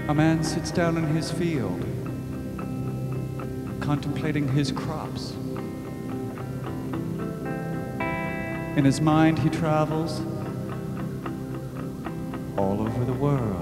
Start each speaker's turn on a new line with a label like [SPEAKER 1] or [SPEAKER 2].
[SPEAKER 1] A man sits down in his field, contemplating his crops. In his mind, he travels all over the world.